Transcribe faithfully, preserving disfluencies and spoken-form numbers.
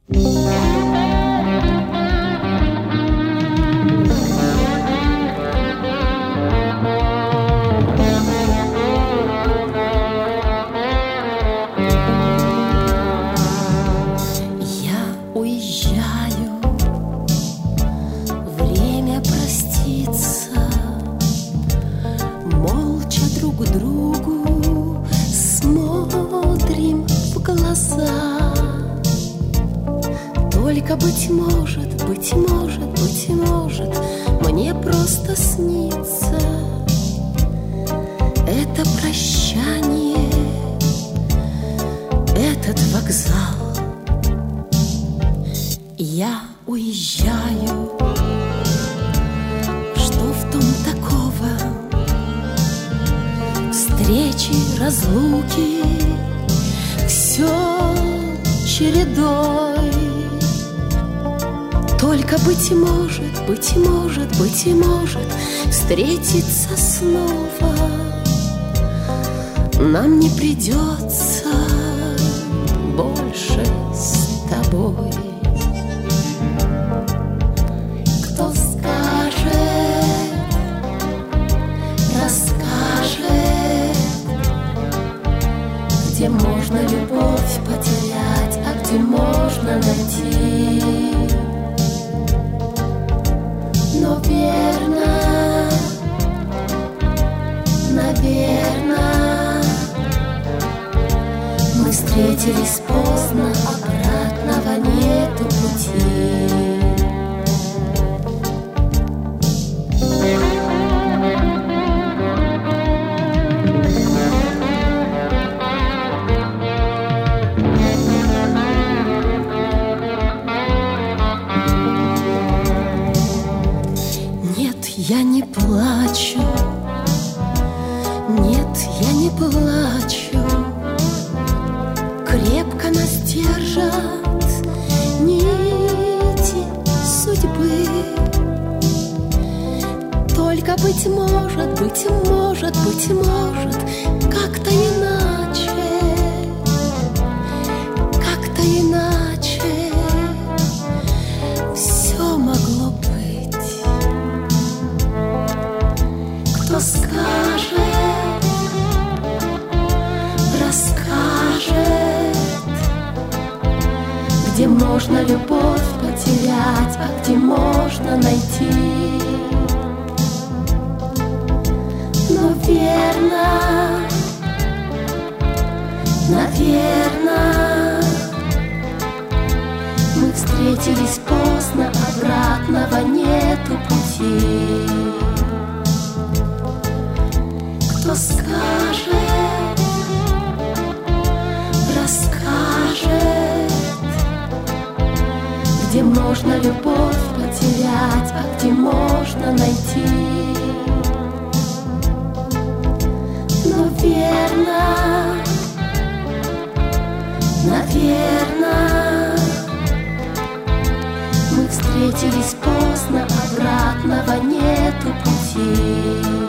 Только, быть может, быть может, быть может, мне просто снится это прощание, этот вокзал. Я уезжаю, что в том такого? Встречи, разлуки, все чередой. Только, быть может, быть может, быть может, встретиться снова нам не придется больше с тобой. Кто скажет, расскажет, где можно любовь потерять, а где можно найти. Но верно, наверно, мы встретились поздно, обратного нету пути. Я не плачу, нет, я не плачу. Крепко нас держат нити судьбы. Только, быть может, быть может, быть может, как-то иначе, как-то иначе все могло быть. Кто скажет, расскажет, где можно любовь потерять, а где можно найти. Но верно, наверно, мы встретились поздно, обратного нету пути. Кто скажет, расскажет, где можно любовь потерять, а где можно найти. Но верно, наверно, мы встретились поздно, обратного нету пути.